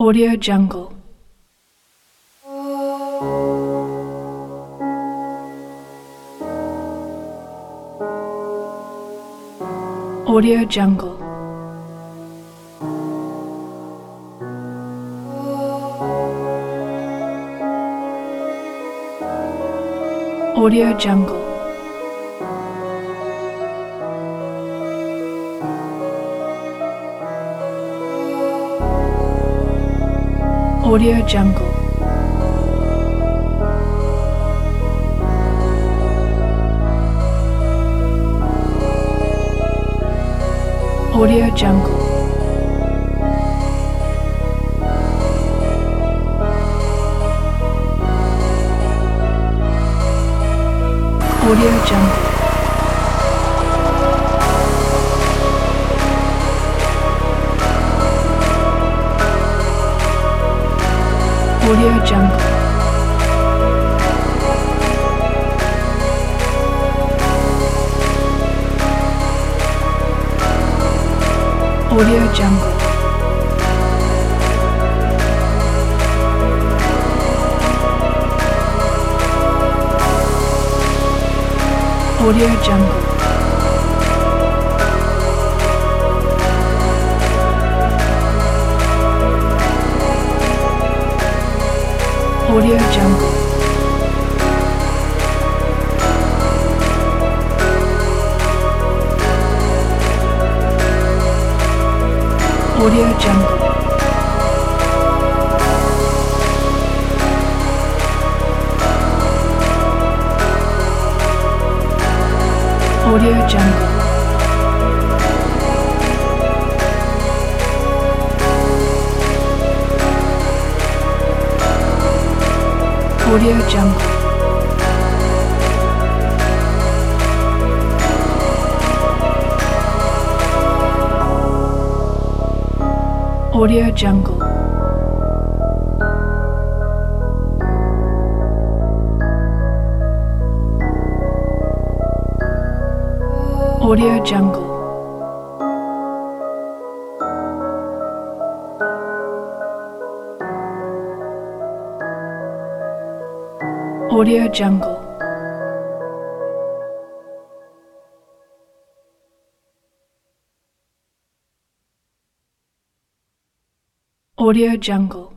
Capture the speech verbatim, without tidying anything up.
Audio Jungle. Audio Jungle. Audio Jungle. Audio Jungle. Audio Jungle. Audio Jungle. Audio Jungle. Audio Jungle. Audio Jungle. Audio Jungle. Audio Jungle. Audio Jungle. Audio Jungle. Audio Jungle. Audio Jungle. Audio Jungle. Audio Jungle.